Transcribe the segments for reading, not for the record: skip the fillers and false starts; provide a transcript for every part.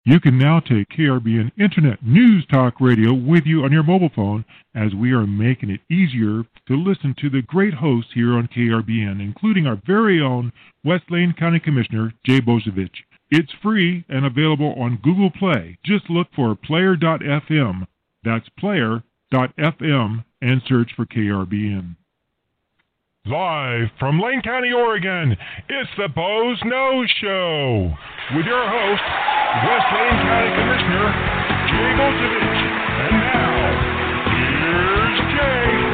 You can now take KRBN Internet News Talk Radio with you on your mobile phone as we are making it easier to listen to the great hosts here on KRBN, including our very own West Lane County Commissioner, Jay Bozovich. It's free and available on Google Play. Just look for player.fm. That's player.fm and search for KRBN. Live from Lane County, Oregon, it's the Boze Noze Show with your host, West Lane County Commissioner Jay Bozovich. And now, here's Jay.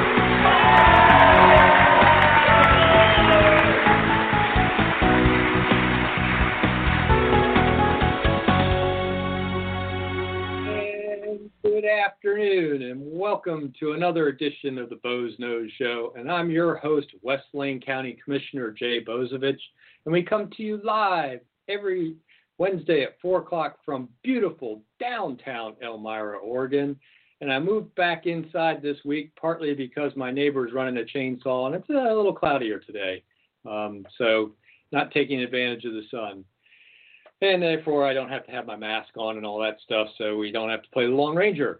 Good afternoon, and welcome to another edition of the Boze Noze Show. And I'm your host, West Lane County Commissioner Jay Bozovich, and we come to you live every Wednesday at 4 o'clock from beautiful downtown Elmira, Oregon. And I moved back inside this week, partly because my neighbor's running a chainsaw, and it's a little cloudier today, so not taking advantage of the sun. And therefore, I don't have to have my mask on and all that stuff, so we don't have to play the Lone Ranger.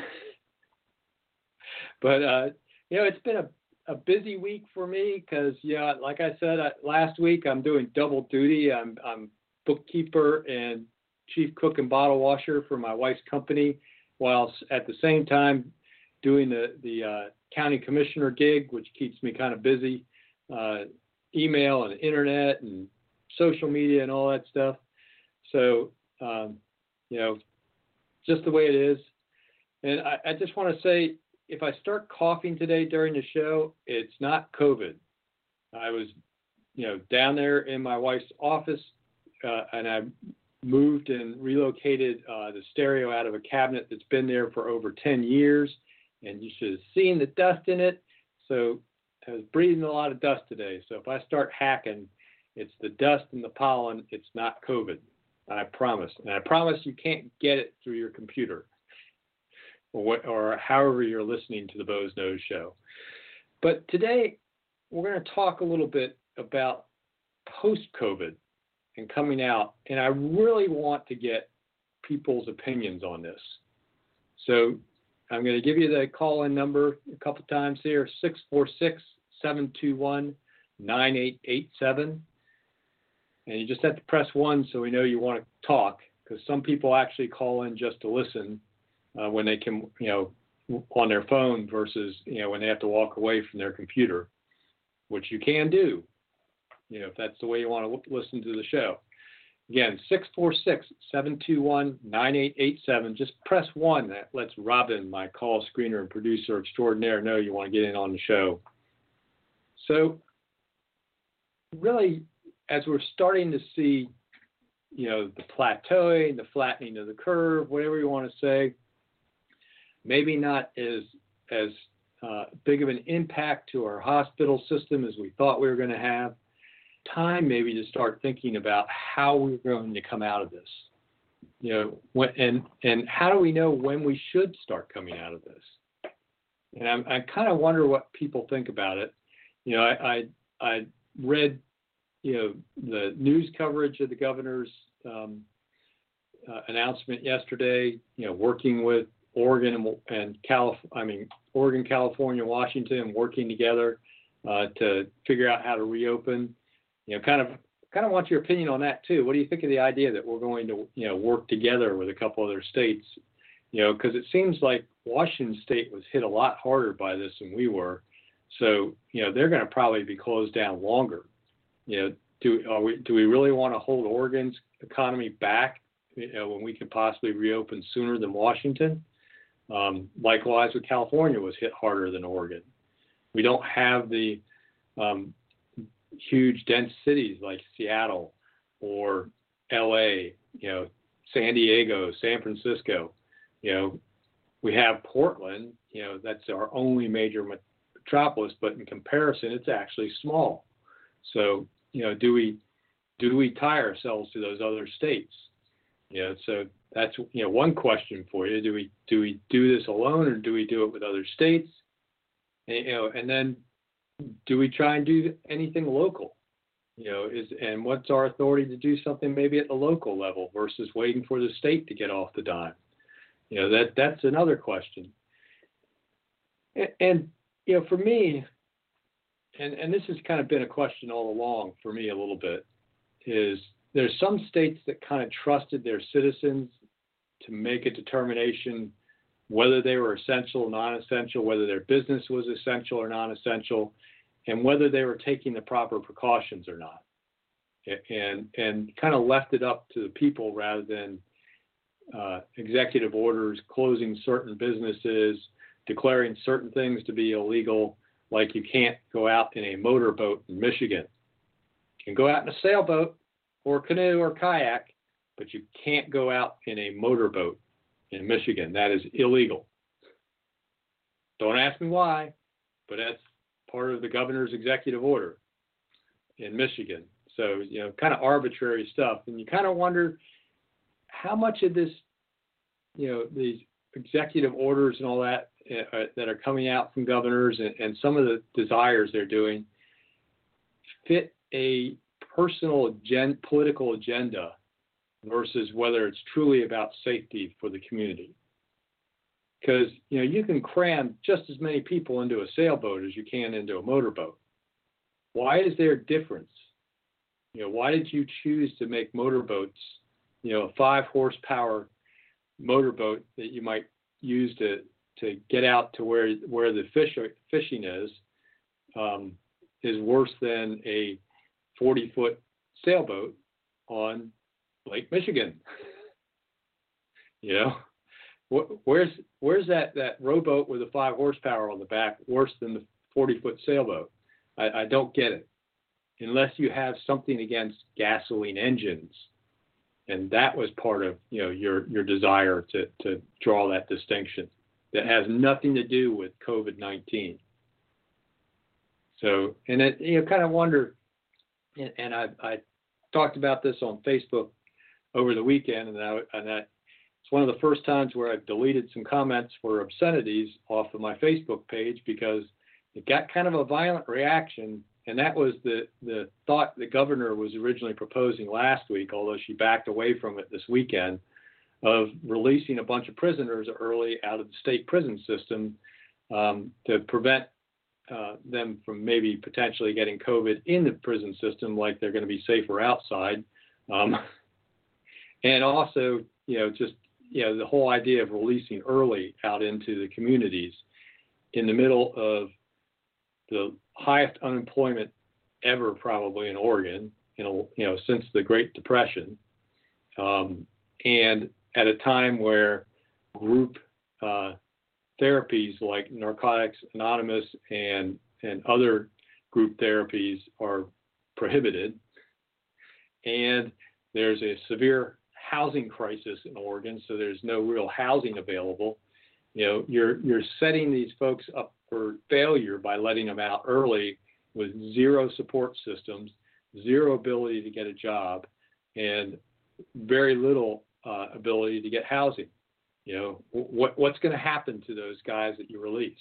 But, it's been a busy week for me because, like I said last week, I'm doing double duty. I'm bookkeeper and chief cook and bottle washer for my wife's company, while at the same time doing the county commissioner gig, which keeps me kind of busy, email and internet and social media and all that stuff. So, just the way it is. And I just want to say, if I start coughing today during the show, it's not COVID. I was, down there in my wife's office, and I moved and relocated the stereo out of a cabinet that's been there for over 10 years, and you should have seen the dust in it. So I was breathing a lot of dust today. So if I start hacking, it's the dust and the pollen. It's not COVID. I promise. And I promise you can't get it through your computer or however you're listening to the Boze Noze Show. But today we're going to talk a little bit about post-COVID and coming out. And I really want to get people's opinions on this. So I'm going to give you the call-in number a couple times here, 646-721-9887. And you just have to press 1 so we know you want to talk, because some people actually call in just to listen when they can, on their phone versus, when they have to walk away from their computer, which you can do, if that's the way you want to listen to the show. Again, 646-721-9887. Just press 1. That lets Robin, my call screener and producer extraordinaire, know you want to get in on the show. So really, as we're starting to see, the plateauing, the flattening of the curve, whatever you want to say, maybe not as big of an impact to our hospital system as we thought we were going to have, time maybe to start thinking about how we're going to come out of this. And how do we know when we should start coming out of this? And I kind of wonder what people think about it. I read the news coverage of the governor's announcement yesterday, working with Oregon and Oregon, California, Washington, working together to figure out how to reopen. Kind of want your opinion on that too. What do you think of the idea that we're going to, work together with a couple other states? Because it seems like Washington State was hit a lot harder by this than we were. So, they're going to probably be closed down longer. Do we really want to hold Oregon's economy back, when we could possibly reopen sooner than Washington? Likewise, with California was hit harder than Oregon. We don't have the huge dense cities like Seattle or LA, San Diego, San Francisco. We have Portland, that's our only major metropolis, but in comparison, it's actually small. So, do we tie ourselves to those other states? So that's, one question for you. Do we do this alone, or do we do it with other states? And then do we try and do anything local? And what's our authority to do something maybe at the local level versus waiting for the state to get off the dime? That's another question. And for me, and this has kind of been a question all along for me a little bit, is there's some states that kind of trusted their citizens to make a determination whether they were essential or non-essential, whether their business was essential or non-essential, and whether they were taking the proper precautions or not. And kind of left it up to the people rather than executive orders closing certain businesses, declaring certain things to be illegal, like you can't go out in a motorboat in Michigan. You can go out in a sailboat or canoe or kayak, but you can't go out in a motorboat in Michigan. That is illegal. Don't ask me why, but that's part of the governor's executive order in Michigan. So, kind of arbitrary stuff. And you kind of wonder how much of this, these executive orders and all that that are coming out from governors and some of the desires they're doing fit a personal political agenda versus whether it's truly about safety for the community. Because, you can cram just as many people into a sailboat as you can into a motorboat. Why is there a difference? Why did you choose to make motorboats, a 5-horsepower motorboat that you might use to get out to where the fishing is worse than a 40-foot sailboat on Lake Michigan? Where's that rowboat with a 5 horsepower on the back worse than the 40-foot sailboat? I don't get it, unless you have something against gasoline engines, and that was part of your desire to draw that distinction that has nothing to do with COVID-19. So, and it, kind of wonder, and I talked about this on Facebook over the weekend, and that it's one of the first times where I've deleted some comments for obscenities off of my Facebook page because it got kind of a violent reaction, and that was the thought the governor was originally proposing last week, although she backed away from it this weekend, of releasing a bunch of prisoners early out of the state prison system to prevent them from maybe potentially getting COVID in the prison system, like they're going to be safer outside. And also, the whole idea of releasing early out into the communities in the middle of the highest unemployment ever probably in Oregon, since the Great Depression, and at a time where group therapies like Narcotics Anonymous and other group therapies are prohibited, and there's a severe housing crisis in Oregon, so there's no real housing available. You're setting these folks up for failure by letting them out early with zero support systems, zero ability to get a job, and very little ability to get housing. What's going to happen to those guys that you release?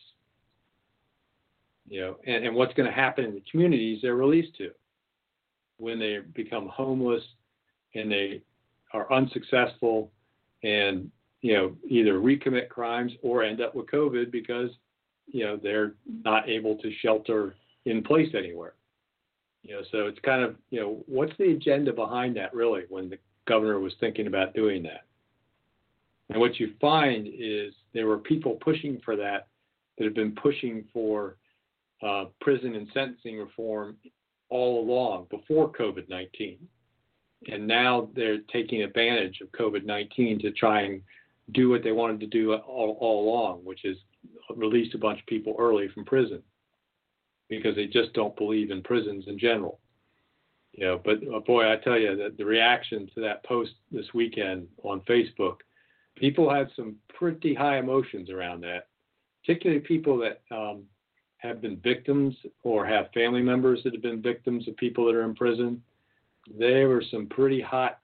And what's going to happen in the communities they're released to when they become homeless and they are unsuccessful and either recommit crimes or end up with COVID because they're not able to shelter in place anywhere. So it's kind of what's the agenda behind that really when the governor was thinking about doing that? And what you find is there were people pushing for that have been pushing for prison and sentencing reform all along before COVID-19. And now they're taking advantage of COVID-19 to try and do what they wanted to do all along, which is release a bunch of people early from prison because they just don't believe in prisons in general. But boy, I tell you that the reaction to that post this weekend on Facebook, people had some pretty high emotions around that, particularly people that have been victims or have family members that have been victims of people that are in prison. There were some pretty hot,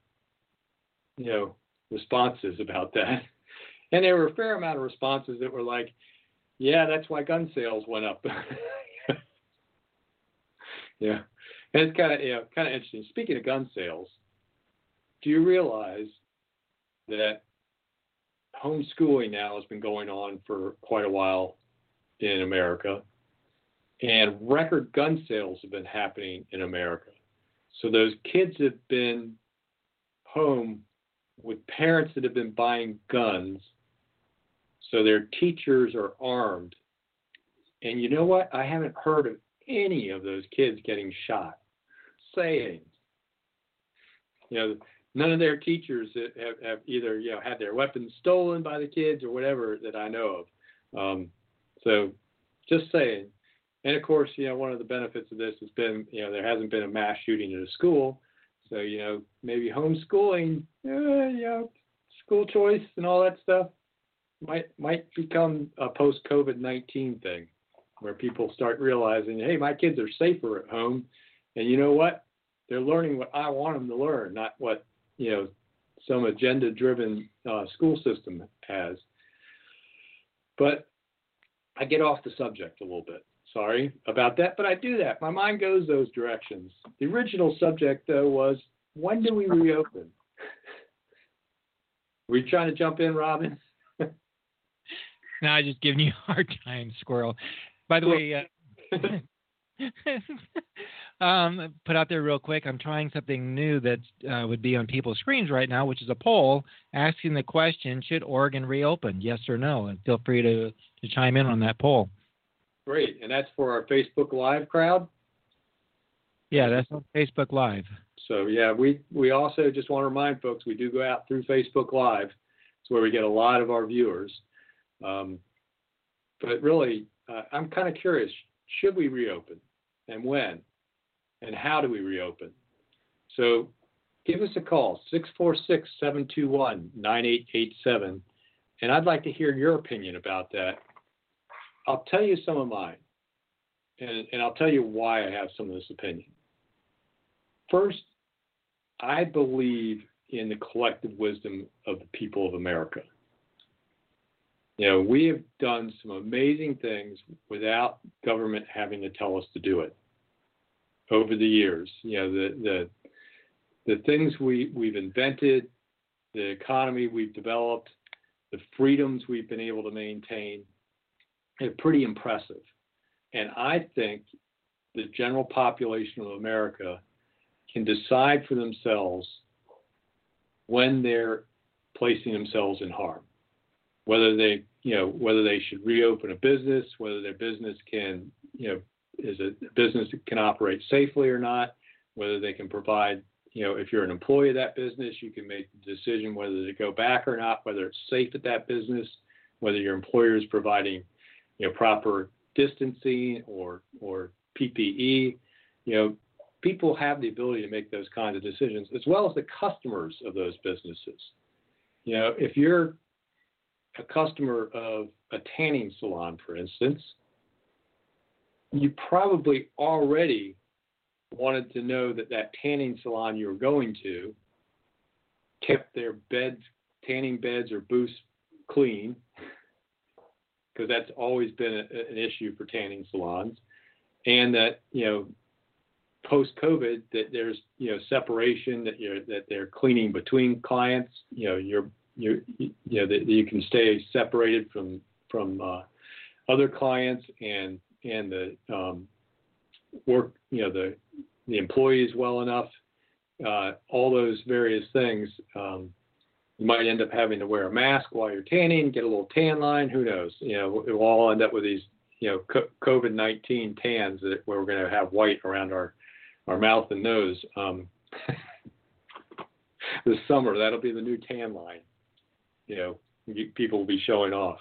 responses about that. And there were a fair amount of responses that were like, yeah, that's why gun sales went up. Yeah. And it's kind of interesting. Speaking of gun sales, do you realize that homeschooling now has been going on for quite a while in America, and record gun sales have been happening in America? So those kids have been home with parents that have been buying guns, so their teachers are armed. And you know what? I haven't heard of any of those kids getting shot. Saying, none of their teachers have either had their weapons stolen by the kids or whatever that I know of. So just saying. And of course, one of the benefits of this has been, there hasn't been a mass shooting in a school. So, maybe homeschooling, school choice and all that stuff might become a post-COVID-19 thing where people start realizing, hey, my kids are safer at home. And you know what? They're learning what I want them to learn, not what, some agenda-driven school system has. But I get off the subject a little bit. Sorry about that, but I do that. My mind goes those directions. The original subject, though, was when do we reopen? Were you trying to jump in, Robin? No, I'm just giving you a hard time, Squirrel. By the way, put out there real quick, I'm trying something new that would be on people's screens right now, which is a poll asking the question, should Oregon reopen, yes or no? And feel free to chime in on that poll. Great. And that's for our Facebook Live crowd? Yeah, that's on Facebook Live. So, yeah, we also just want to remind folks, we do go out through Facebook Live. It's where we get a lot of our viewers. But really, I'm kind of curious, should we reopen? And when? And how do we reopen? So give us a call, 646-721-9887. And I'd like to hear your opinion about that. I'll tell you some of mine, and I'll tell you why I have some of this opinion. First, I believe in the collective wisdom of the people of America. We have done some amazing things without government having to tell us to do it over the years. The things we've invented, the economy we've developed, the freedoms we've been able to maintain, are pretty impressive. And I think the general population of America can decide for themselves when they're placing themselves in harm, whether they should reopen a business, whether their business can, is a business that can operate safely or not, whether they can provide, if you're an employee of that business, you can make the decision whether to go back or not, whether it's safe at that business, whether your employer is providing proper distancing or PPE. People have the ability to make those kinds of decisions, as well as the customers of those businesses. If you're a customer of a tanning salon, for instance, you probably already wanted to know that tanning salon you were going to kept their tanning beds or booths clean, because that's always been an issue for tanning salons, and that post-COVID that there's separation, that they're cleaning between clients, that you can stay separated from other clients and the work the employees well enough, all those various things. You might end up having to wear a mask while you're tanning, get a little tan line. Who knows? We'll all end up with these, COVID-19 tans where we're going to have white around our mouth and nose. This summer, that'll be the new tan line. People will be showing off.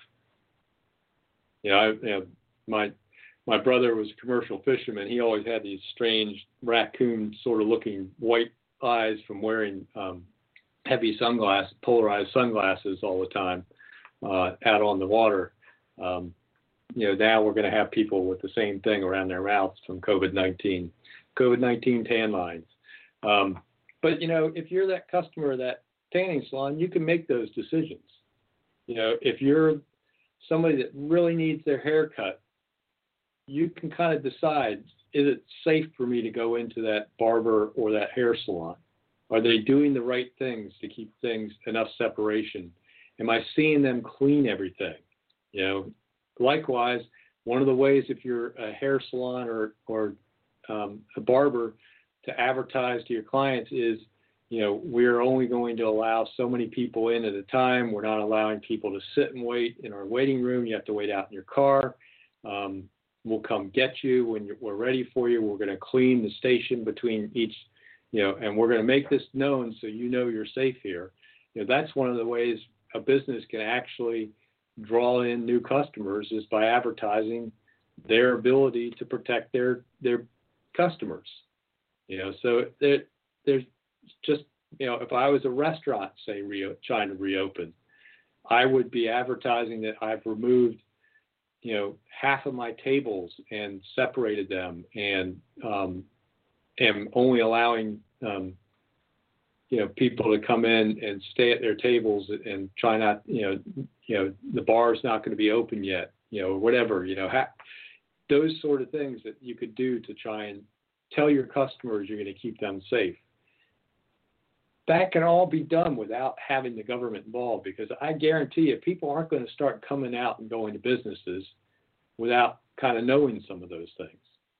My brother was a commercial fisherman. He always had these strange raccoon sort of looking white eyes from wearing heavy polarized sunglasses all the time out on the water. Now we're going to have people with the same thing around their mouths from COVID-19 tan lines. But if you're that customer of that tanning salon, you can make those decisions. If you're somebody that really needs their hair cut, you can kind of decide, it safe for me to go into that barber or that hair salon? Are they doing the right things to keep things enough separation? Am I seeing them clean everything? Likewise, one of the ways if you're a hair salon or a barber to advertise to your clients is, we're only going to allow so many people in at a time. We're not allowing people to sit and wait in our waiting room. You have to wait out in your car. We'll come get you when we're ready for you. We're going to clean the station between each, and we're going to make this known so you're safe here. That's one of the ways a business can actually draw in new customers is by advertising their ability to protect their customers. So there's just, if I was a restaurant, say, trying to reopen, I would be advertising that I've removed, half of my tables and separated them and am only allowing, people to come in and stay at their tables and try not, the bar's not going to be open yet, or whatever, those sort of things that you could do to try and tell your customers you're going to keep them safe. That can all be done without having the government involved, because I guarantee you people aren't going to start coming out and going to businesses without kind of knowing some of those things.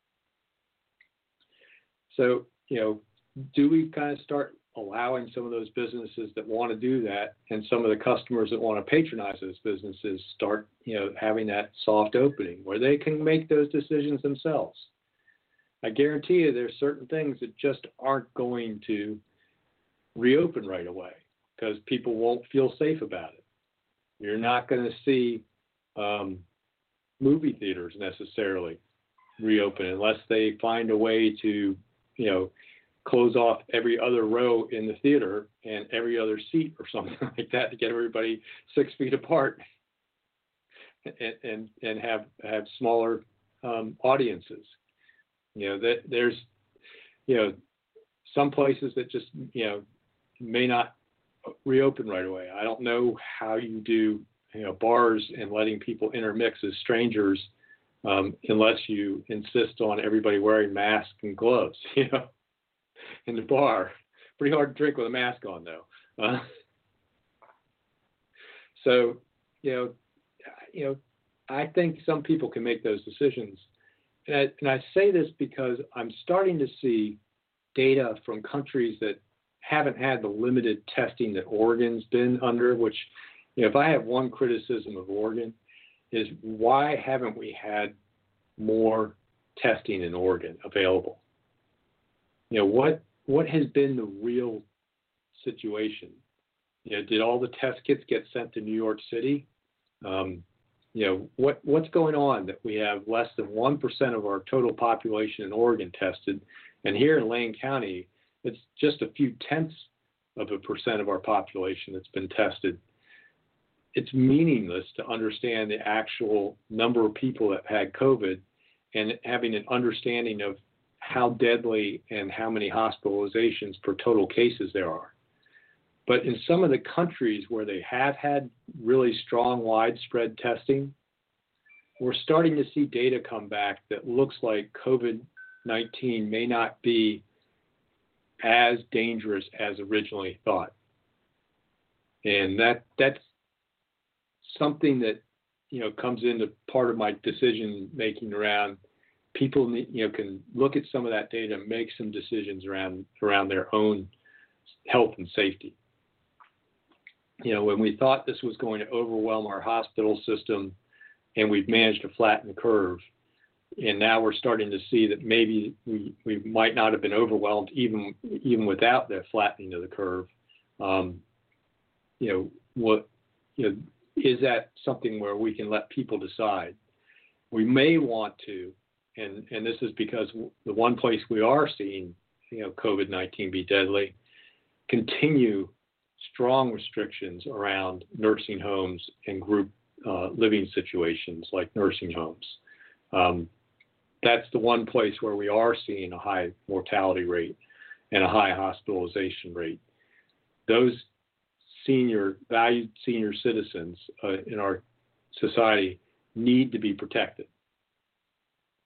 So, do we kind of start allowing some of those businesses that want to do that and some of the customers that want to patronize those businesses start, having that soft opening where they can make those decisions themselves? I guarantee you there's certain things that just aren't going to reopen right away because people won't feel safe about it. You're not going to see movie theaters necessarily reopen unless they find a way to, close off every other row in the theater and every other seat or something like that to get everybody 6 feet apart and have smaller audiences. There's, some places that just, may not reopen right away. I don't know how you do, bars and letting people intermix as strangers unless you insist on everybody wearing masks and gloves, in the bar. Pretty hard to drink with a mask on, though. So, I think some people can make those decisions. And I say this because I'm starting to see data from countries that haven't had the limited testing that Oregon's been under, which, if I have one criticism of Oregon, is why haven't we had more testing in Oregon available? What has been the real situation? Did all the test kits get sent to New York City? What's going on that we have less than 1% of our total population in Oregon tested, and here in Lane County, it's just a few tenths of a percent of our population that's been tested. It's meaningless to understand the actual number of people that had COVID and having an understanding of how deadly and how many hospitalizations per total cases there are. But in some of the countries where they have had really strong widespread testing, we're starting to see data come back that looks like COVID-19 may not be as dangerous as originally thought. And that's something that, comes into part of my decision making around people, can look at some of that data and make some decisions around their own health and safety. When we thought this was going to overwhelm our hospital system and we've managed to flatten the curve, and now we're starting to see that maybe we might not have been overwhelmed even without that flattening of the curve. Is that something where we can let people decide? We may want to, and this is because the one place we are seeing, COVID-19 be deadly, continue strong restrictions around nursing homes and group living situations like nursing homes. That's the one place where we are seeing a high mortality rate and a high hospitalization rate. Those valued senior citizens in our society need to be protected.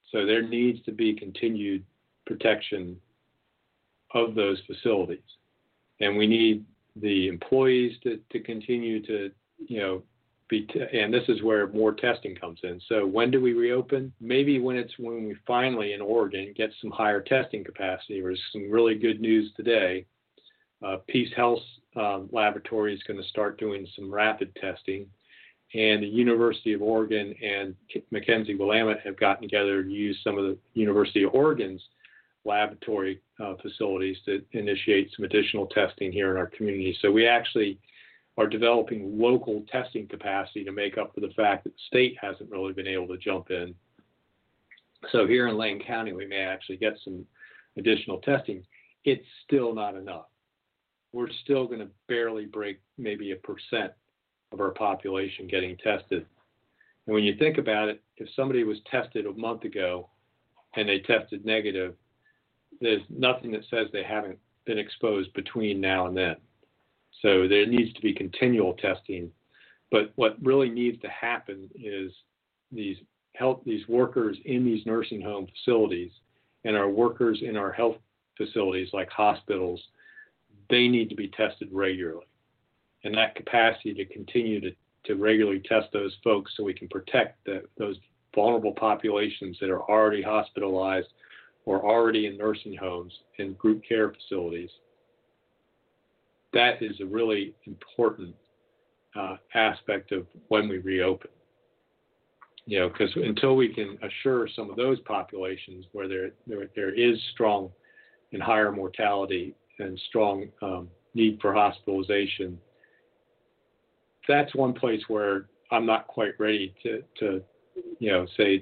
So there needs to be continued protection of those facilities. And we need the employees to continue to, and this is where more testing comes in. So when do we reopen? Maybe when we finally in Oregon get some higher testing capacity. There's some really good news today. Peace Health Laboratory is going to start doing some rapid testing, and the University of Oregon and Mackenzie Willamette have gotten together to use some of the University of Oregon's laboratory facilities to initiate some additional testing here in our community. So we actually are developing local testing capacity to make up for the fact that the state hasn't really been able to jump in. So here in Lane County, we may actually get some additional testing. It's still not enough. We're still going to barely break maybe 1% of our population getting tested. And when you think about it, if somebody was tested a month ago and they tested negative, there's nothing that says they haven't been exposed between now and then. So there needs to be continual testing. But what really needs to happen is these workers in these nursing home facilities and our workers in our health facilities like hospitals, they need to be tested regularly. And that capacity to continue to regularly test those folks so we can protect those vulnerable populations that are already hospitalized or already in nursing homes and group care facilities. That is a really important aspect of when we reopen. Because until we can assure some of those populations where there is strong and higher mortality and strong need for hospitalization, that's one place where I'm not quite ready to say,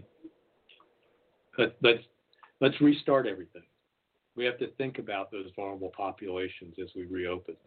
let's restart everything. We have to think about those vulnerable populations as we reopen.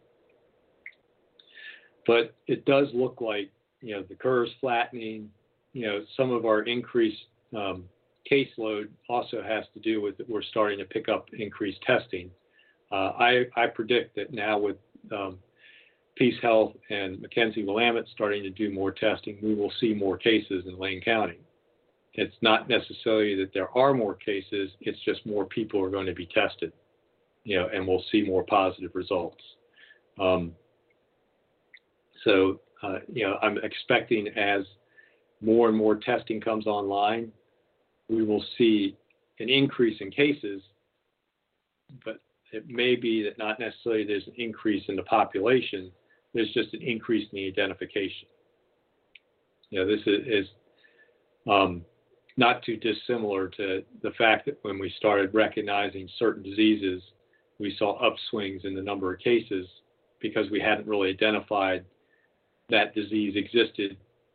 But it does look like, the curve's flattening. Some of our increased caseload also has to do with that we're starting to pick up increased testing. I predict that now with Peace Health and Mackenzie Willamette starting to do more testing, we will see more cases in Lane County. It's not necessarily that there are more cases, it's just more people are going to be tested, and we'll see more positive results. So I'm expecting as more and more testing comes online, we will see an increase in cases, but it may be that not necessarily there's an increase in the population, there's just an increase in the identification. This is not too dissimilar to the fact that when we started recognizing certain diseases, we saw upswings in the number of cases because we hadn't really identified that disease existed,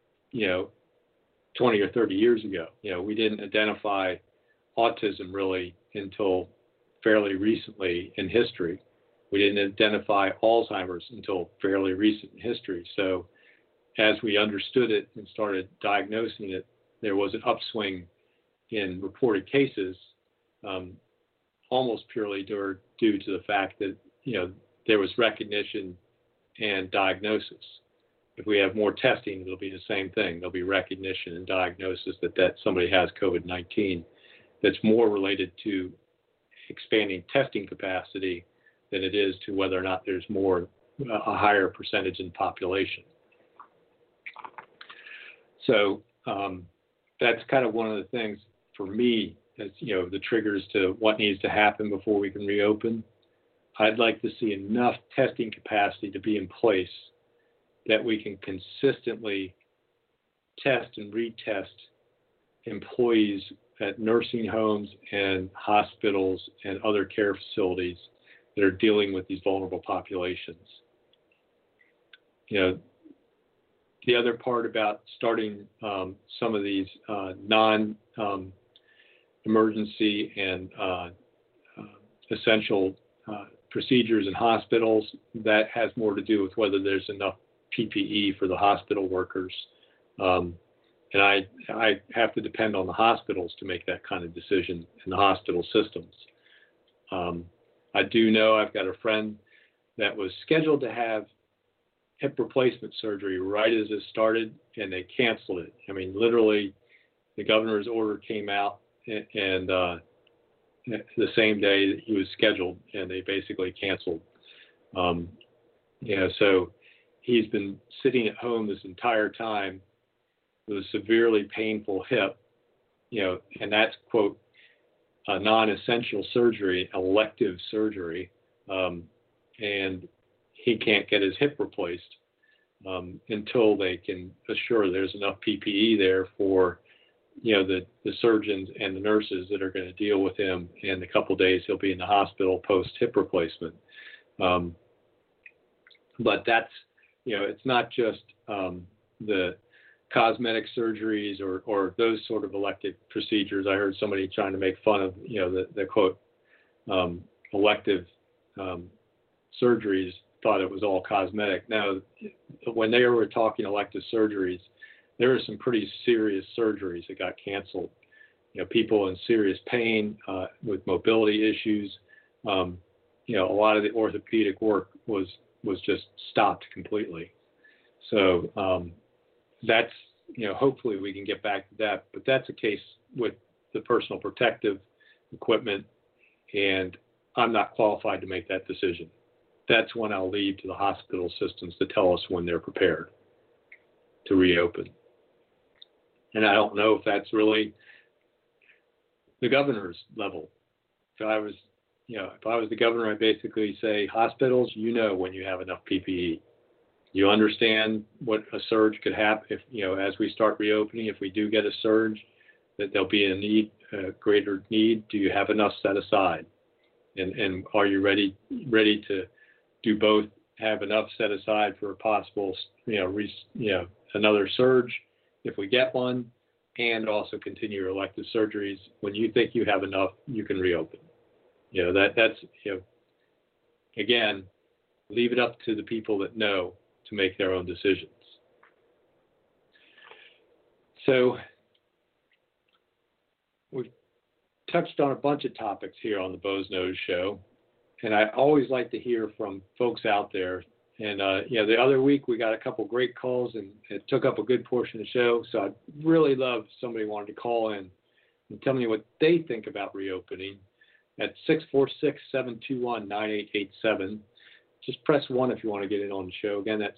20 or 30 years ago. We didn't identify autism really until fairly recently in history. We didn't identify Alzheimer's until fairly recent in history. So as we understood it and started diagnosing it, there was an upswing in reported cases, almost purely due to the fact that, there was recognition and diagnosis. If we have more testing, it'll be the same thing. There'll be recognition and diagnosis that somebody has COVID-19. That's more related to expanding testing capacity than it is to whether or not there's a higher percentage in the population. So that's kind of one of the things for me, as the triggers to what needs to happen before we can reopen. I'd like to see enough testing capacity to be in place that we can consistently test and retest employees at nursing homes and hospitals and other care facilities that are dealing with these vulnerable populations. The other part about starting some of these non-emergency and essential procedures in hospitals, that has more to do with whether there's enough PPE for the hospital workers. And I have to depend on the hospitals to make that kind of decision in the hospital systems. I do know I've got a friend that was scheduled to have hip replacement surgery right as it started, and they canceled it. I mean, literally, the governor's order came out, and the same day that he was scheduled, and they basically canceled. So he's been sitting at home this entire time with a severely painful hip, and that's, quote, a non-essential surgery, elective surgery, and he can't get his hip replaced until they can assure there's enough PPE there for, the surgeons and the nurses that are going to deal with him. In a couple of days, he'll be in the hospital post hip replacement. But that's, it's not just the cosmetic surgeries or those sort of elective procedures. I heard somebody trying to make fun of, the quote, elective surgeries, thought it was all cosmetic. Now, when they were talking elective surgeries, there were some pretty serious surgeries that got canceled. People in serious pain with mobility issues. A lot of the orthopedic work was just stopped completely. So that's, hopefully we can get back to that. But that's a case with the personal protective equipment, and I'm not qualified to make that decision. That's when I'll leave to the hospital systems to tell us when they're prepared to reopen. And I don't know if that's really the governor's level. If I was the governor, I'd basically say, hospitals, when you have enough PPE. You understand what a surge could happen if, as we start reopening, if we do get a surge, that there'll be a greater need. Do you have enough set aside? And are you ready to do both? Have enough set aside for a possible, another surge if we get one, and also continue your elective surgeries. When you think you have enough, you can reopen. That's again, leave it up to the people that know to make their own decisions. So we've touched on a bunch of topics here on the Boze Noze Show, and I always like to hear from folks out there. And the other week we got a couple great calls, and it took up a good portion of the show. So I'd really love if somebody wanted to call in and tell me what they think about reopening at 646-721-9887. Just press 1 if you want to get in on the show. Again, that's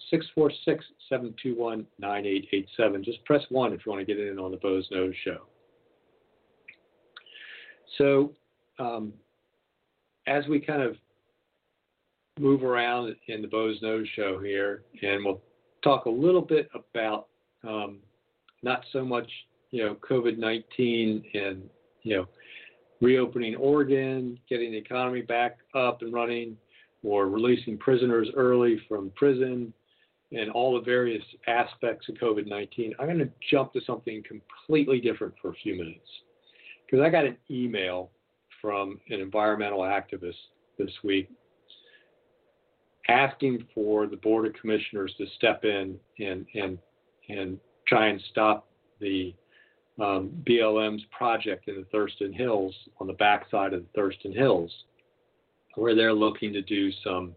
646-721-9887. Just press 1 if you want to get in on the Boze Noze Show. So as we kind of move around in the Boze Noze Show here, and we'll talk a little bit about not so much, COVID-19 and, reopening Oregon, getting the economy back up and running, or releasing prisoners early from prison, and all the various aspects of COVID-19. I'm going to jump to something completely different for a few minutes, because I got an email from an environmental activist this week asking for the Board of Commissioners to step in and try and stop the BLM's project in the Thurston Hills, on the backside of the Thurston Hills, where they're looking to do some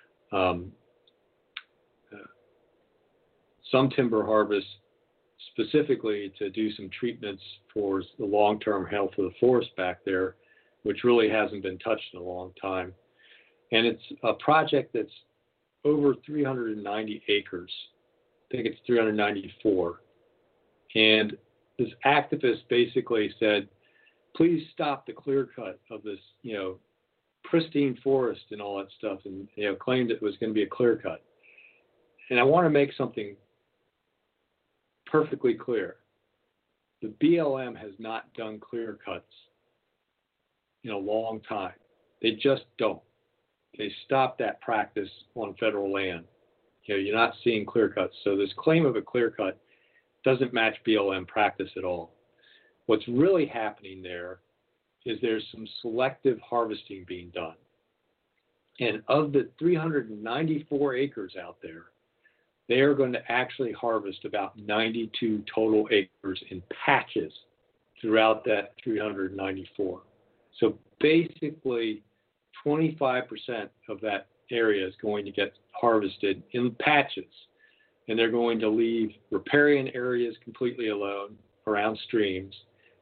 timber harvest, specifically to do some treatments for the long-term health of the forest back there, which really hasn't been touched in a long time. And it's a project that's over 390 acres. I think it's 394. And this activist basically said, please stop the clear cut of this, pristine forest and all that stuff, and claimed it was going to be a clear cut. And I want to make something perfectly clear. The BLM has not done clear cuts in a long time. They just don't. They stopped that practice on federal land. You're not seeing clear cuts. So this claim of a clear cut doesn't match BLM practice at all. What's really happening there is there's some selective harvesting being done. And of the 394 acres out there, they are going to actually harvest about 92 total acres in patches throughout that 394. So basically 25% of that area is going to get harvested in patches. And they're going to leave riparian areas completely alone around streams.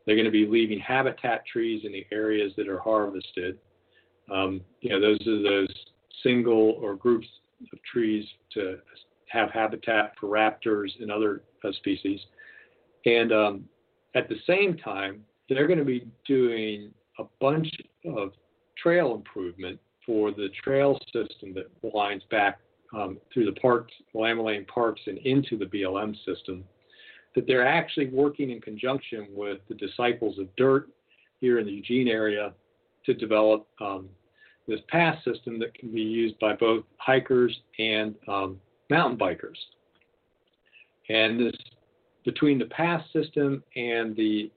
They're going to be leaving habitat trees in the areas that are harvested. Those are those single or groups of trees to have habitat for raptors and other species. And at the same time, they're going to be doing a bunch of trail improvement for the trail system that winds back through the parks, Willamette Lane Parks, and into the BLM system, that they're actually working in conjunction with the Disciples of Dirt here in the Eugene area to develop this pass system that can be used by both hikers and mountain bikers. And this, between the pass system and the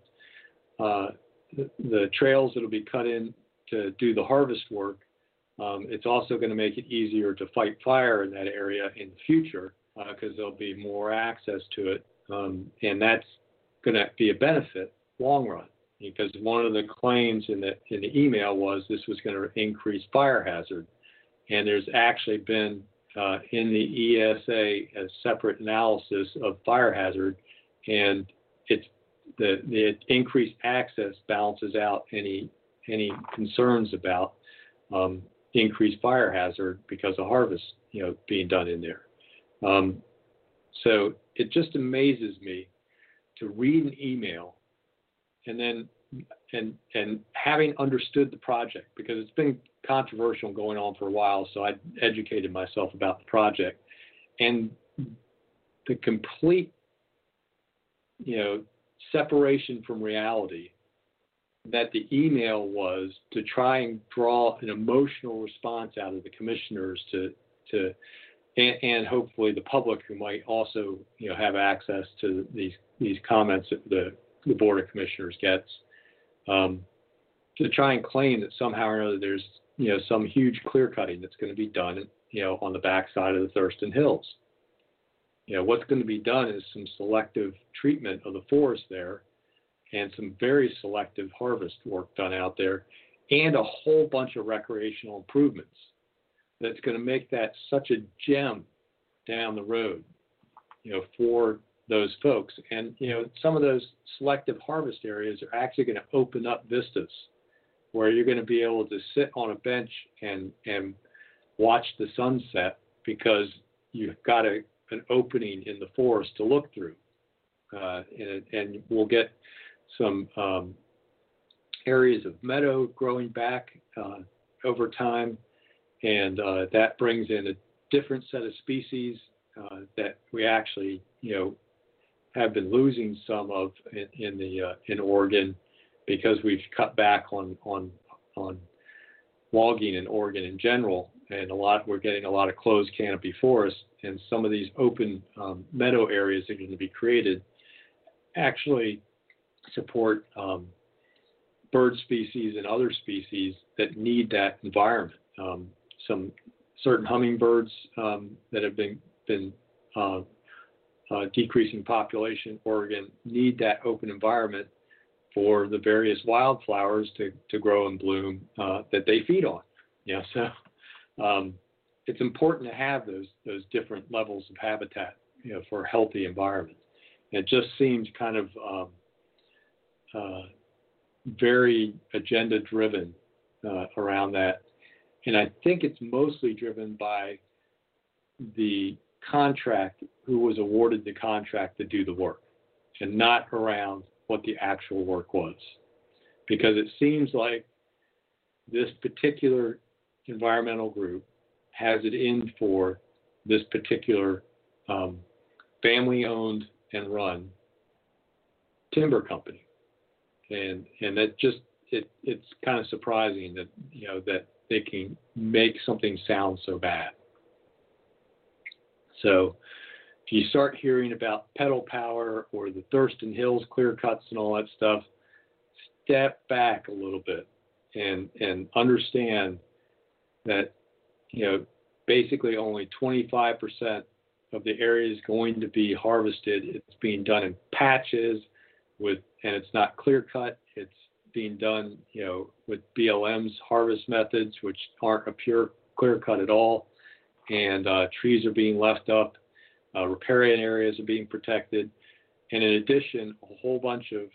trails that will be cut in to do the harvest work, it's also going to make it easier to fight fire in that area in the future because there'll be more access to it. And that's going to be a benefit long run, because one of the claims in the email was this was going to increase fire hazard. And there's actually been in the ESA a separate analysis of fire hazard, and it's the increased access balances out any concerns about increased fire hazard because of harvest, being done in there. So it just amazes me to read an email and then and having understood the project, because it's been controversial going on for a while, so I educated myself about the project, and the complete separation from reality that the email was to try and draw an emotional response out of the commissioners and hopefully the public who might also have access to these comments that the Board of Commissioners gets, to try and claim that somehow or another there's some huge clear cutting that's going to be done on the backside of the Thurston Hills. What's going to be done is some selective treatment of the forest there, and some very selective harvest work done out there, and a whole bunch of recreational improvements that's going to make that such a gem down the road, for those folks. And, some of those selective harvest areas are actually going to open up vistas where you're going to be able to sit on a bench and watch the sunset because you've got an opening in the forest to look through. And we'll get some areas of meadow growing back over time, and that brings in a different set of species that we actually, have been losing some of in Oregon, because we've cut back on logging in Oregon in general, and we're getting a lot of closed canopy forests, and some of these open meadow areas that are going to be created actually support bird species and other species that need that environment. Some certain hummingbirds that have been decreasing population in Oregon need that open environment for the various wildflowers to grow and bloom that they feed on. So it's important to have those different levels of habitat, for a healthy environment. And it just seems kind of very agenda driven around that. And I think it's mostly driven by the contract, who was awarded the contract to do the work, and not around what the actual work was. Because it seems like this particular environmental group has it in for this particular family-owned and run timber company. And that just, it's kind of surprising that, that they can make something sound so bad. So if you start hearing about pedal power or the Thurston Hills clear cuts and all that stuff, step back a little bit and understand that, basically only 25% of the area is going to be harvested. It's being done in patches and it's not clear cut. It's being done, with BLM's harvest methods, which aren't a pure clear cut at all. And trees are being left up, riparian areas are being protected, and in addition, a whole bunch of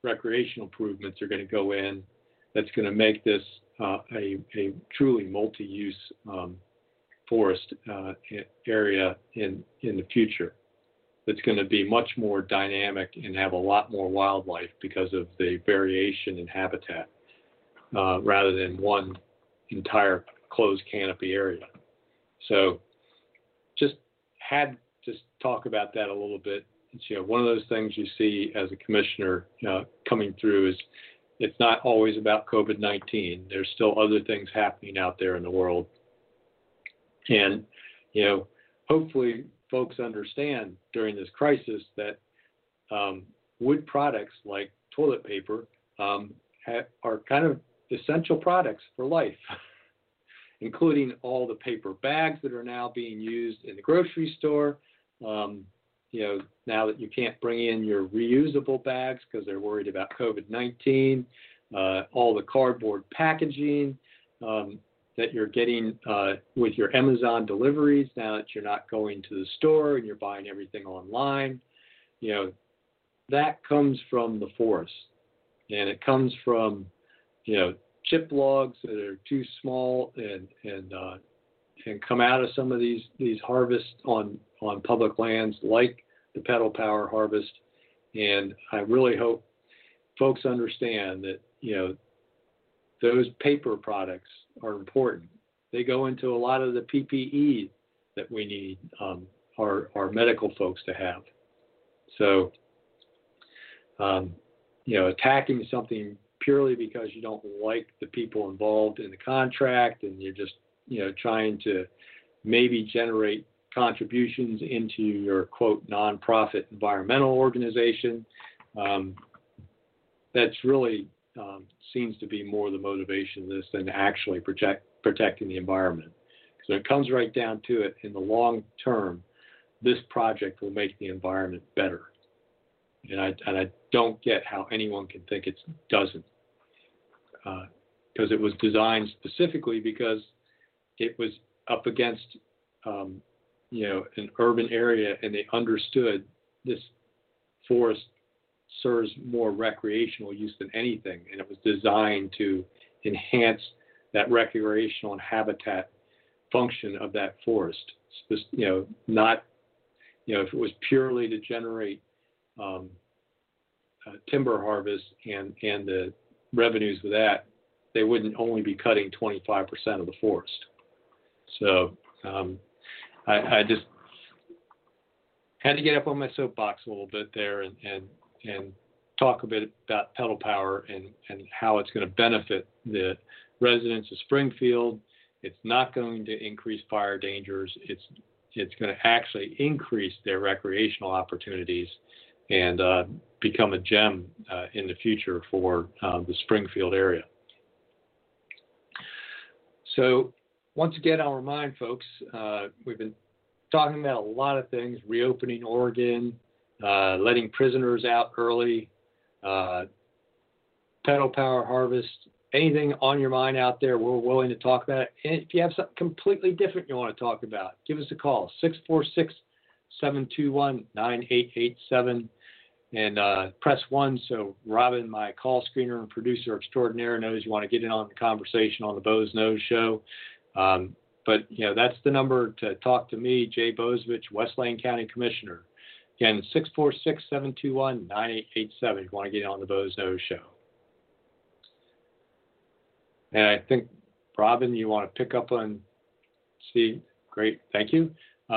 recreational improvements are going to go in that's going to make this a truly multi-use forest area in the future. That's going to be much more dynamic and have a lot more wildlife because of the variation in habitat rather than one entire closed canopy area. So just had to talk about that a little bit. It's, one of those things you see as a commissioner coming through is it's not always about COVID-19. There's still other things happening out there in the world. And, hopefully folks understand during this crisis that wood products like toilet paper are kind of essential products for life, including all the paper bags that are now being used in the grocery store. Now that you can't bring in your reusable bags because they're worried about COVID-19, all the cardboard packaging that you're getting with your Amazon deliveries now that you're not going to the store and you're buying everything online, that comes from the forest. And it comes from, chip logs that are too small and come out of some of these harvests on public lands like the Pedal Power harvest. And I really hope folks understand that, those paper products are important. They go into a lot of the PPE that we need our medical folks to have. So, attacking something purely because you don't like the people involved in the contract and you're just, trying to maybe generate contributions into your, quote, nonprofit environmental organization, that's really seems to be more the motivation of this than actually protecting the environment. So it comes right down to it. In the long term, this project will make the environment better. And I don't get how anyone can think it doesn't. Because it was designed specifically because it was up against, an urban area, and they understood this forest serves more recreational use than anything, and it was designed to enhance that recreational and habitat function of that forest. Not, if it was purely to generate timber harvest and the revenues with that, they wouldn't only be cutting 25% of the forest. So I just had to get up on my soapbox a little bit there and talk a bit about Pedal Power and how it's going to benefit the residents of Springfield. It's not going to increase fire dangers. It's going to actually increase their recreational opportunities and become a gem in the future for the Springfield area. So once again, I'll remind folks, we've been talking about a lot of things: reopening Oregon, letting prisoners out early, Pedal Power harvest, anything on your mind out there, we're willing to talk about it. And if you have something completely different you want to talk about, give us a call, 646-721-9887, and press 1 so Robin, my call screener and producer extraordinaire, knows you want to get in on the conversation on the Boze Noze Show. But, that's the number to talk to me, Jay Bozevich, West Lane County Commissioner. Again, 646-721-9887 if you want to get on the Boze Noze Show. And I think, Robin, you want to pick up on Steve? Great, thank you.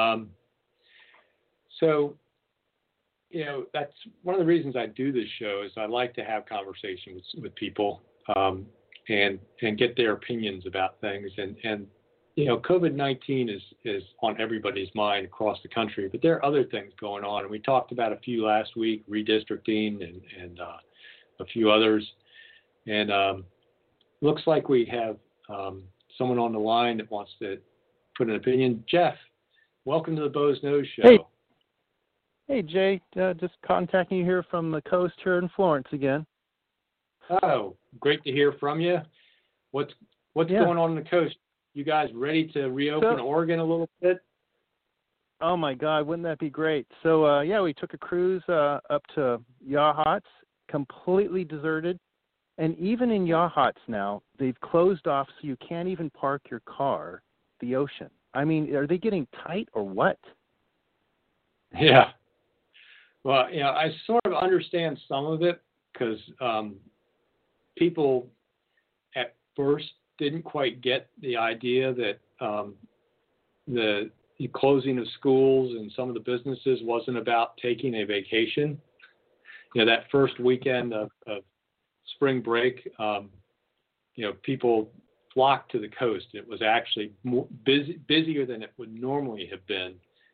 That's one of the reasons I do this show is I like to have conversations with people and get their opinions about things. And COVID-19 is on everybody's mind across the country, but there are other things going on. And we talked about a few last week, redistricting and a few others. And looks like we have someone on the line that wants to put an opinion. Jeff, welcome to the Boze Noze Show. Hey Jay, just contacting you here from the coast here in Florence again. Oh, great to hear from you. What's going on the coast? You guys ready to reopen Oregon a little bit? Oh my God, wouldn't that be great? So we took a cruise up to Yachats completely deserted. And even in Yachats now, they've closed off so you can't even park your car at the ocean. I mean, are they getting tight or what? Yeah. Well, I sort of understand some of it because people at first didn't quite get the idea that the closing of schools and some of the businesses wasn't about taking a vacation. That first weekend of spring break, people flocked to the coast. It was actually busier than it would normally have been.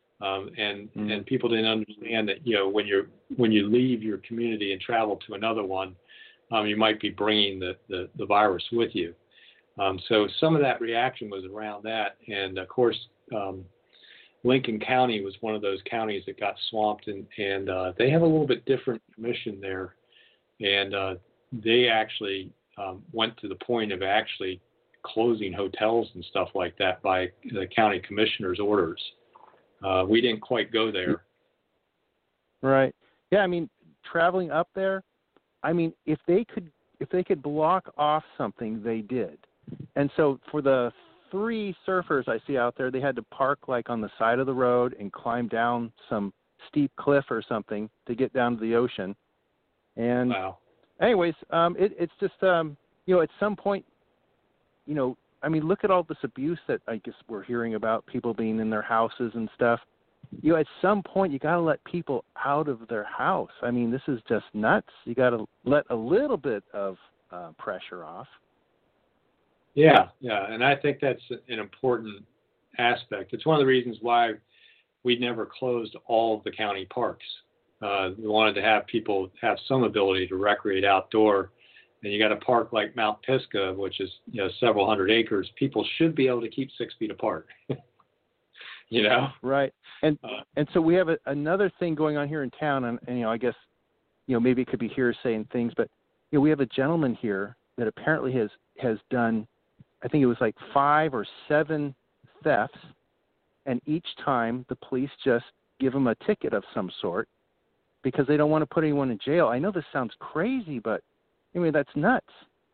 And people didn't understand that, when you leave your community and travel to another one, you might be bringing the virus with you. So some of that reaction was around that. And of course, Lincoln County was one of those counties that got swamped, and they have a little bit different commission there. And they actually went to the point of actually closing hotels and stuff like that by the county commissioner's orders. We didn't quite go there. Right. Yeah, I mean, traveling up there, I mean, if they could block off something, they did. And so for the 3 surfers I see out there, they had to park like on the side of the road and climb down some steep cliff or something to get down to the ocean. And wow. Anyways, it's just, at some point, I mean, look at all this abuse that I guess we're hearing about, people being in their houses and stuff. At some point, you got to let people out of their house. I mean, this is just nuts. You got to let a little bit of pressure off. Yeah, and I think that's an important aspect. It's one of the reasons why we never closed all of the county parks. We wanted to have people have some ability to recreate outdoor. And you got a park like Mount Pisgah, which is several hundred acres. People should be able to keep 6 feet apart. Right. And so we have another thing going on here in town, and I guess maybe it could be hearsay and things, but we have a gentleman here that apparently has done, I think it was like 5 or 7 thefts, and each time the police just give him a ticket of some sort because they don't want to put anyone in jail. I know this sounds crazy, but I mean, that's nuts.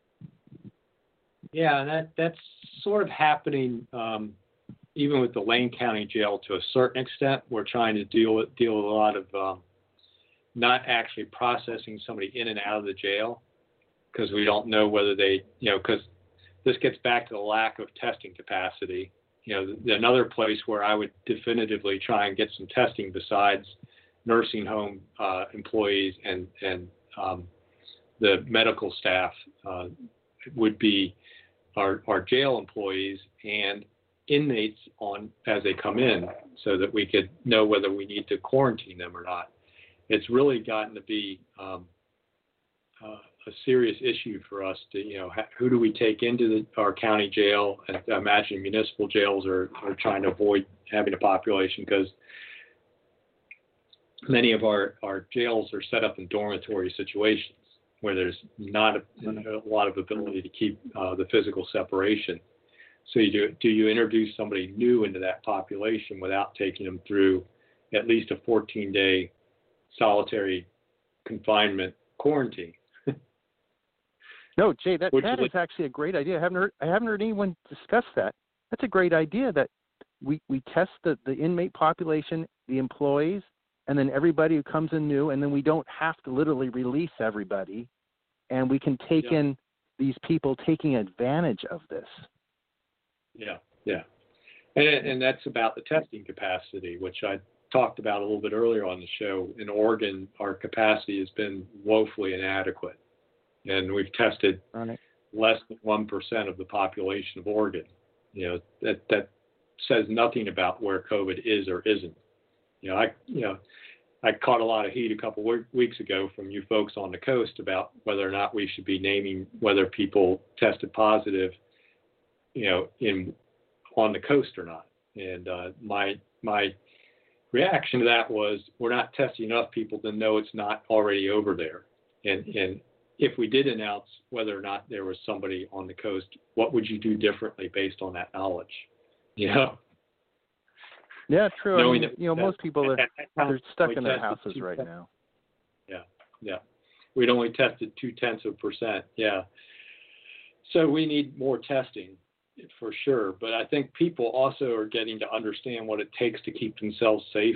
Yeah, and that's sort of happening even with the Lane County Jail to a certain extent. We're trying to deal with a lot of not actually processing somebody in and out of the jail because we don't know whether they, because this gets back to the lack of testing capacity. Another place where I would definitively try and get some testing besides nursing home employees and the medical staff would be our jail employees and inmates as they come in so that we could know whether we need to quarantine them or not. It's really gotten to be a serious issue for us to, who do we take into our county jail? And I imagine municipal jails are trying to avoid having a population because many of our jails are set up in dormitory situations where there's not a lot of ability to keep the physical separation. So do you introduce somebody new into that population without taking them through at least a 14-day solitary confinement quarantine? No, Jay, that is actually a great idea. I haven't heard anyone discuss that. That's a great idea that we test the inmate population, the employees, and then everybody who comes in new, and then we don't have to literally release everybody, and we can take in these people taking advantage of this. Yeah. And that's about the testing capacity, which I talked about a little bit earlier on the show. In Oregon, our capacity has been woefully inadequate, and we've tested less than 1% of the population of Oregon. That says nothing about where COVID is or isn't. I caught a lot of heat a couple weeks ago from you folks on the coast about whether or not we should be naming whether people tested positive, on the coast or not. And my reaction to that was we're not testing enough people to know it's not already over there. And if we did announce whether or not there was somebody on the coast, what would you do differently based on that knowledge? Yeah, true. Most people are stuck in their houses right now. Yeah. we'd only tested 0.2%. Yeah. So we need more testing for sure. But I think people also are getting to understand what it takes to keep themselves safe.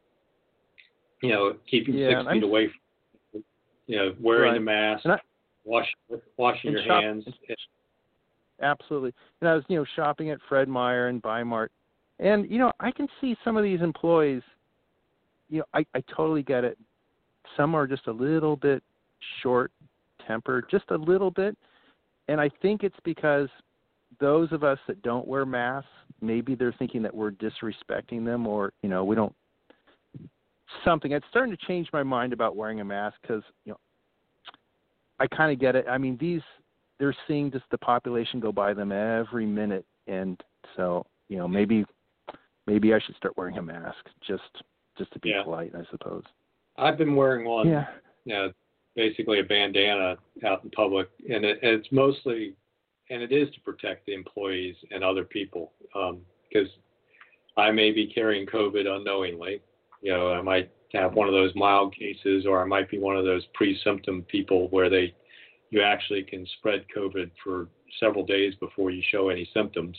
Keeping 6 feet away from, wearing a mask, washing your hands. Absolutely. And I was, shopping at Fred Meyer and Bi-Mart. And, I can see some of these employees, I totally get it. Some are just a little bit short-tempered, just a little bit. And I think it's because those of us that don't wear masks, maybe they're thinking that we're disrespecting them or, we don't. Something. It's starting to change my mind about wearing a mask because, I kind of get it. I mean, they're seeing just the population go by them every minute. And so, maybe I should start wearing a mask just to be polite, I suppose. I've been wearing one, basically a bandana out in public, and it's mostly, and it is to protect the employees and other people, because I may be carrying COVID unknowingly. I might have one of those mild cases, or I might be one of those pre-symptom people where you actually can spread COVID for several days before you show any symptoms.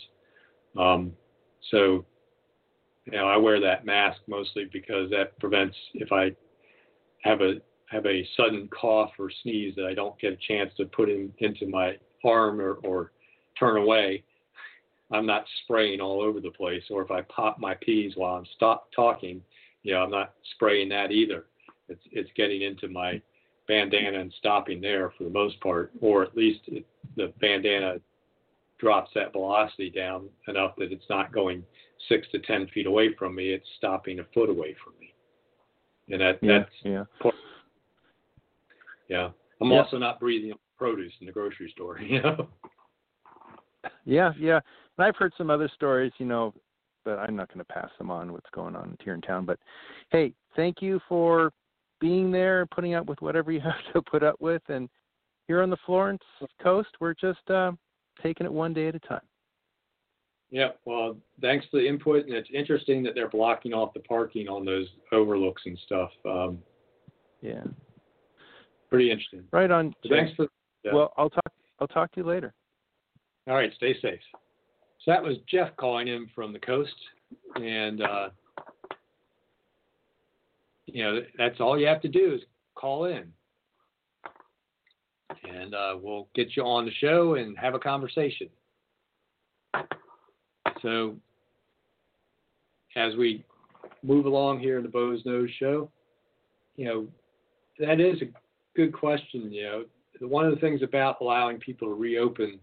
So, I wear that mask mostly because that prevents, if I have a sudden cough or sneeze, that I don't get a chance to put into my arm or turn away. I'm not spraying all over the place. Or if I pop my peas while I'm talking, I'm not spraying that either. It's getting into my bandana and stopping there for the most part, or at least the bandana drops that velocity down enough that it's not going 6 to 10 feet away from me. It's stopping a foot away from me. And that's important. Yeah. I'm also not breathing up produce in the grocery store, Yeah. And I've heard some other stories, but I'm not going to pass them on, what's going on here in town. But, hey, thank you for being there, putting up with whatever you have to put up with. And here on the Florence coast, we're just taking it one day at a time. Yeah, well, thanks for the input. And it's interesting that they're blocking off the parking on those overlooks and stuff. Pretty interesting. Right on. Thanks for. Yeah. Well, I'll talk to you later. All right, stay safe. So that was Jeff calling in from the coast, and that's all you have to do is call in, and we'll get you on the show and have a conversation. So as we move along here in the Bo's Nose Show, that is a good question. One of the things about allowing people to reopen,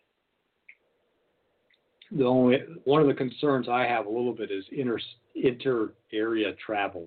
one of the concerns I have a little bit is inter-area travel.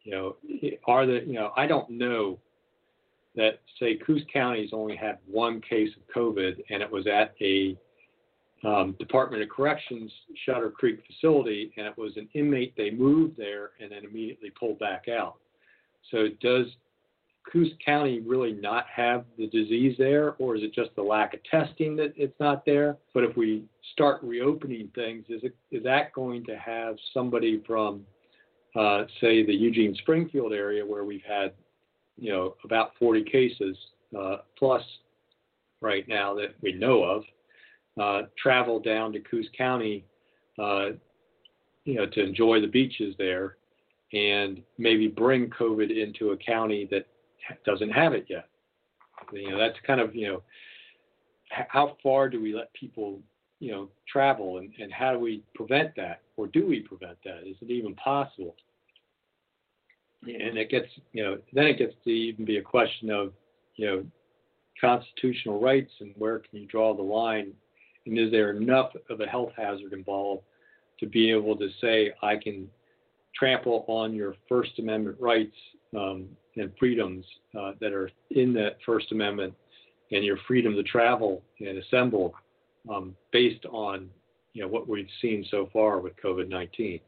I don't know that, say, Coos County's only had one case of COVID, and it was at a Department of Corrections Shutter Creek facility, and it was an inmate. They moved there and then immediately pulled back out. So does Coos County really not have the disease there, or is it just the lack of testing that it's not there? But if we start reopening things, is that going to have somebody from, say, the Eugene Springfield area where we've had, about 40 cases plus right now that we know of, travel down to Coos County, to enjoy the beaches there, and maybe bring COVID into a county that doesn't have it yet? That's kind of, how far do we let people, travel, and how do we prevent that, or do we prevent that? Is it even possible? And it gets, then it gets to even be a question of, constitutional rights and where can you draw the line, and is there enough of a health hazard involved to be able to say, I can trample on your First Amendment rights and freedoms that are in that First Amendment, and your freedom to travel and assemble based on what we've seen so far with COVID-19.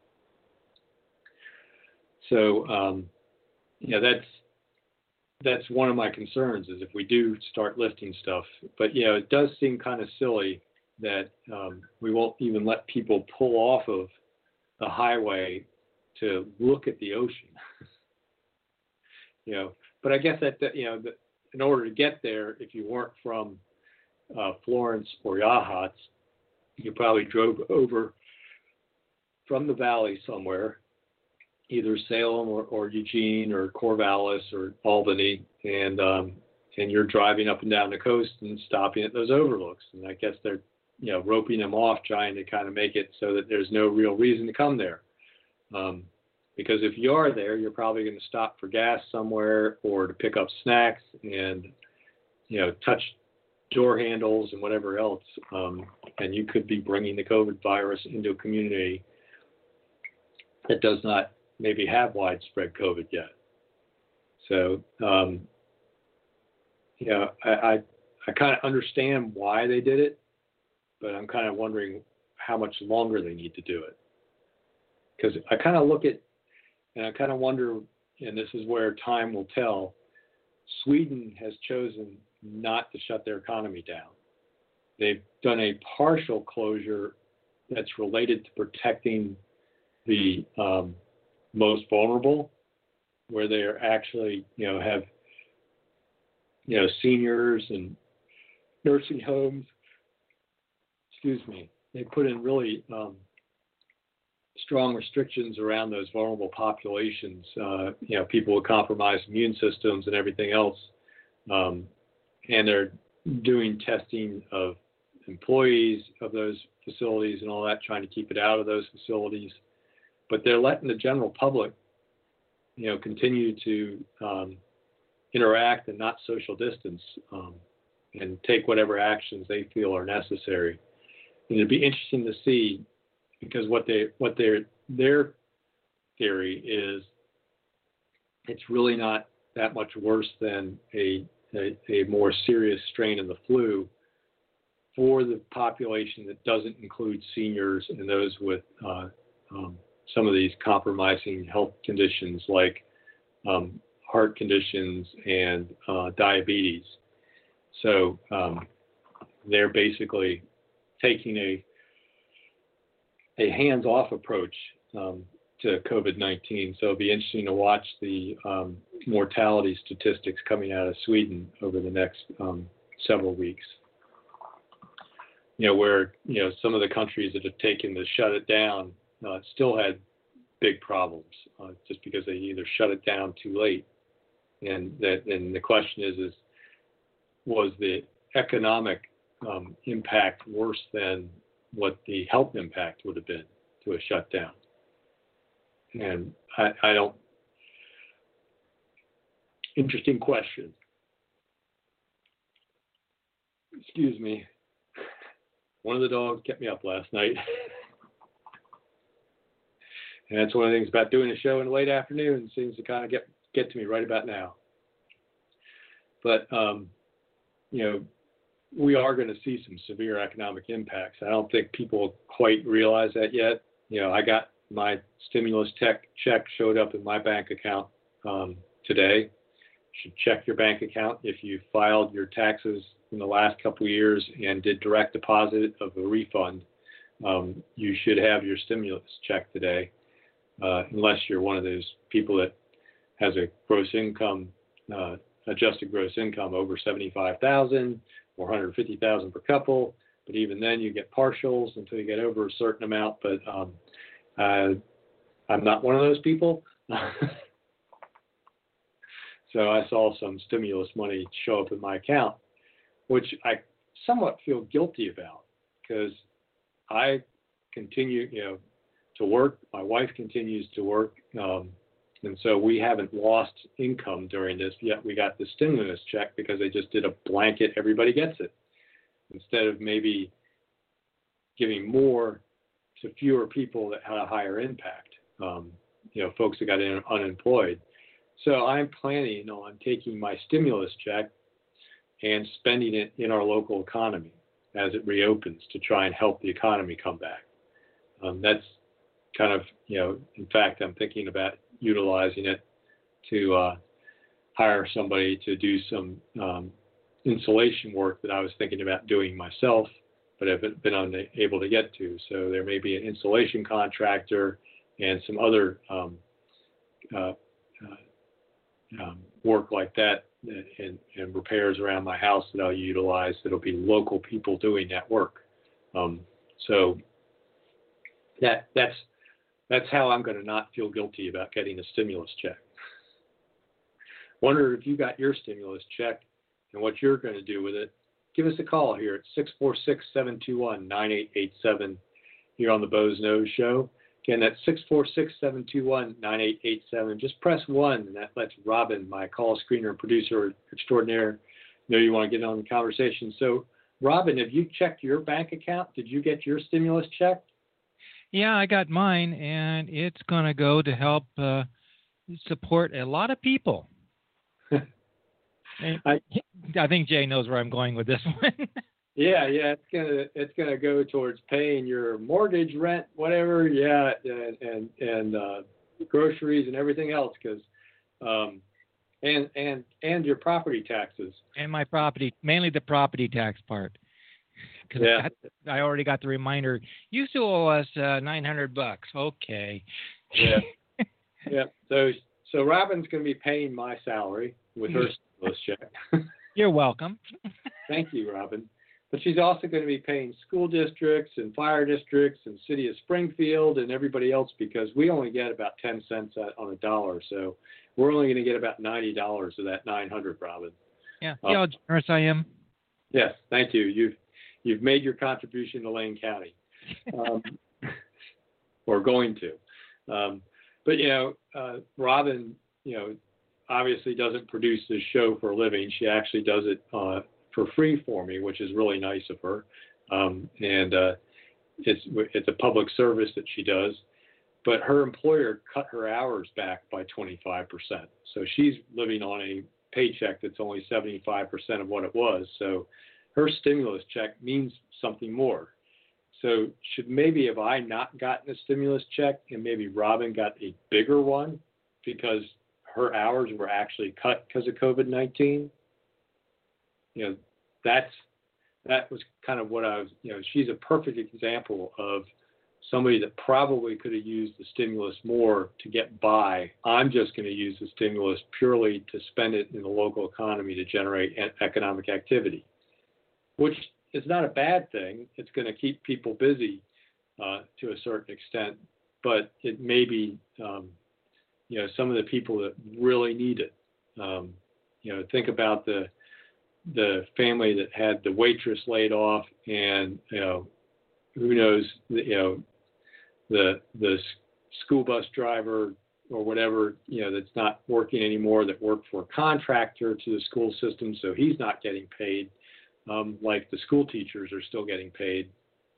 So that's one of my concerns, is if we do start lifting stuff. But it does seem kind of silly that we won't even let people pull off of the highway to look at the ocean. But I guess that in order to get there, if you weren't from Florence or Yachats, you probably drove over from the valley somewhere, either Salem or Eugene or Corvallis or Albany, and you're driving up and down the coast and stopping at those overlooks. And I guess they're roping them off, trying to kind of make it so that there's no real reason to come there. Because if you are there, you're probably going to stop for gas somewhere or to pick up snacks and, touch door handles and whatever else. And you could be bringing the COVID virus into a community that does not maybe have widespread COVID yet. So, I kind of understand why they did it, but I'm kind of wondering how much longer they need to do it. Because I kind of look at, and I kind of wonder, and this is where time will tell, Sweden has chosen not to shut their economy down. They've done a partial closure that's related to protecting the most vulnerable, where they are actually, have, seniors and nursing homes. They put in really strong restrictions around those vulnerable populations, people with compromised immune systems and everything else. And they're doing testing of employees of those facilities and all that, trying to keep it out of those facilities. But they're letting the general public, continue to interact and not social distance, and take whatever actions they feel are necessary. And it'd be interesting to see, because their theory is, it's really not that much worse than a more serious strain of the flu for the population that doesn't include seniors and those with some of these compromising health conditions like heart conditions and diabetes. So they're basically taking a hands-off approach to COVID-19. So it'll be interesting to watch the mortality statistics coming out of Sweden over the next several weeks. Where some of the countries that have taken to shut it down still had big problems, just because they either shut it down too late. And the question is was the economic impact worse than what the health impact would have been to a shutdown? And I don't. Interesting question. Excuse me. One of the dogs kept me up last night. And that's one of the things about doing a show in the late afternoon. It seems to kind of get to me right about now. But, we are going to see some severe economic impacts. I don't think people quite realize that yet. I got my stimulus check showed up in my bank account today. You should check your bank account. If you filed your taxes in the last couple of years and did direct deposit of a refund, you should have your stimulus check today, unless you're one of those people that has a gross income, adjusted gross income over $75,000 or $150,000 per couple. But even then, you get partials until you get over a certain amount. But I'm not one of those people. So I saw some stimulus money show up in my account, which I somewhat feel guilty about, because I continue, to work. My wife continues to work. And so we haven't lost income during this, yet we got the stimulus check because they just did a blanket, everybody gets it, instead of maybe giving more to fewer people that had a higher impact, folks that got unemployed. So I'm planning on taking my stimulus check and spending it in our local economy as it reopens to try and help the economy come back. That's kind of, in fact, I'm thinking about utilizing it to hire somebody to do some insulation work that I was thinking about doing myself, but haven't been unable to get to. So there may be an insulation contractor and some other work like that and repairs around my house that I'll utilize. That'll be local people doing that work. So that's how I'm going to not feel guilty about getting a stimulus check. Wonder if you got your stimulus check and what you're going to do with it. Give us a call here at 646-721-9887 here on the Boze Noze Show. Again, that's 646-721-9887. Just press 1, and that lets Robin, my call screener and producer extraordinaire, know you want to get on the conversation. So, Robin, have you checked your bank account? Did you get your stimulus check? Yeah, I got mine, and it's going to go to help support a lot of people. I think Jay knows where I'm going with this one. Yeah, it's gonna go towards paying your mortgage, rent, whatever. Yeah, and groceries and everything else, because and your property taxes. And my property, mainly the property tax part. Yeah, I already got the reminder. You still owe us $900. Okay. Yeah. Yeah. So Robin's gonna be paying my salary with her stimulus check. You're welcome. Thank you, Robin. But she's also going to be paying school districts and fire districts and City of Springfield and everybody else, because we only get about 10 cents on a dollar. So we're only going to get about $90 of that 900, Robin. Yeah. See how generous I am? Yes. Thank you. You've made your contribution to Lane County, or going to. But, Robin, obviously doesn't produce this show for a living. She actually does it for free for me, which is really nice of her. And it's a public service that she does. But her employer cut her hours back by 25%. So she's living on a paycheck that's only 75% of what it was. So her stimulus check means something more. So maybe have I not gotten a stimulus check and maybe Robin got a bigger one because her hours were actually cut because of COVID-19? That was kind of what I was, she's a perfect example of somebody that probably could have used the stimulus more to get by. I'm just going to use the stimulus purely to spend it in the local economy to generate economic activity, which is not a bad thing. It's going to keep people busy to a certain extent, but it may be, some of the people that really need it. Think about the family that had the waitress laid off, and who knows, the school bus driver or whatever, that's not working anymore, that worked for a contractor to the school system, so he's not getting paid. Like the school teachers are still getting paid.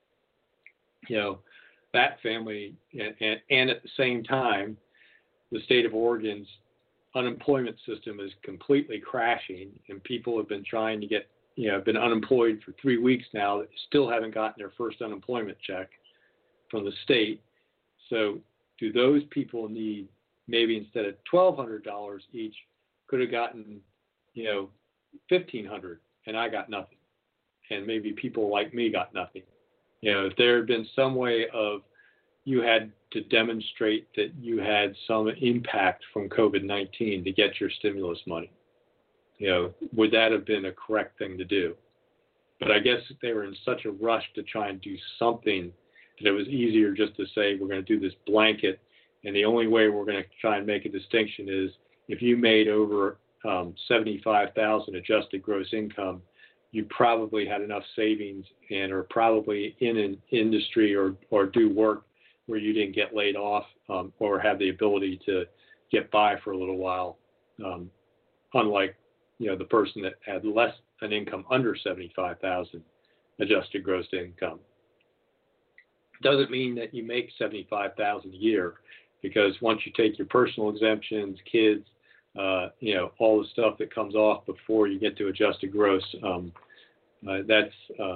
That family, and at the same time, the state of Oregon's unemployment system is completely crashing, and people have been trying to get, been unemployed for 3 weeks now that still haven't gotten their first unemployment check from the state. So do those people need, maybe instead of $1,200 each, could have gotten, $1,500, and I got nothing. And maybe people like me got nothing. If there had been some way of you had to demonstrate that you had some impact from COVID-19 to get your stimulus money, would that have been a correct thing to do? But I guess they were in such a rush to try and do something that it was easier just to say, we're going to do this blanket, and the only way we're going to try and make a distinction is if you made over $75,000 adjusted gross income, you probably had enough savings and are probably in an industry or do work where you didn't get laid off or have the ability to get by for a little while, unlike the person that had less an income under $75,000 adjusted gross income. Doesn't mean that you make $75,000 a year, because once you take your personal exemptions, kids, all the stuff that comes off before you get to adjusted gross, that's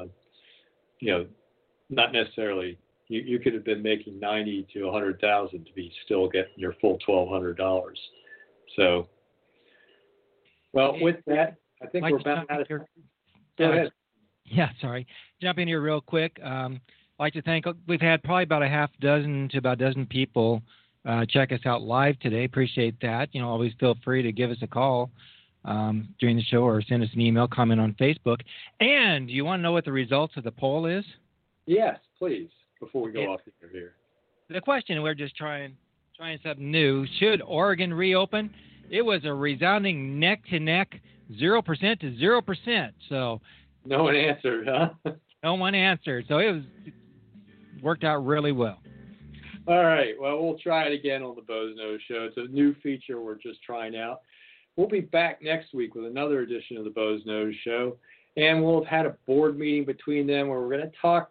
not necessarily. You could have been making $90,000 to $100,000 to be still getting your full $1,200. So, well, with that, I think we're about out of time. Go ahead. Yeah, sorry. Jump in here real quick. I'd like to thank. We've had probably about a half dozen to about a dozen people check us out live today. Appreciate that. Always feel free to give us a call during the show or send us an email, comment on Facebook. And you want to know what the results of the poll is? Yes, please, before we go off the air here. The question, we're just trying something new. Should Oregon reopen? It was a resounding neck-to-neck 0% to 0%. So no one answered, huh? No one answered. So it worked out really well. All right. Well, we'll try it again on the Boze Noze Show. It's a new feature we're just trying out. We'll be back next week with another edition of the Boze Noze Show. And we'll have had a board meeting between them where we're going to talk,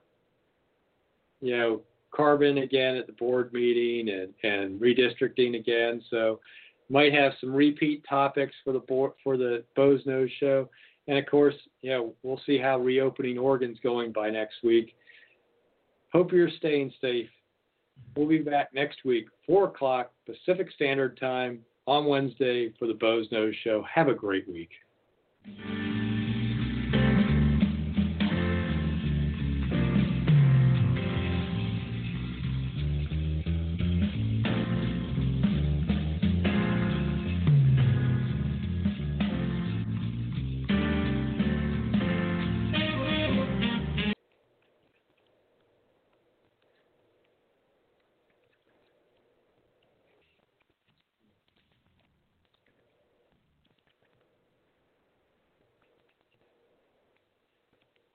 carbon again at the board meeting and redistricting again. So might have some repeat topics for the Boze Noze Show. And of course, we'll see how reopening Oregon's going by next week. Hope you're staying safe. We'll be back next week, 4 o'clock Pacific Standard Time on Wednesday for the Boze Noze Show. Have a great week.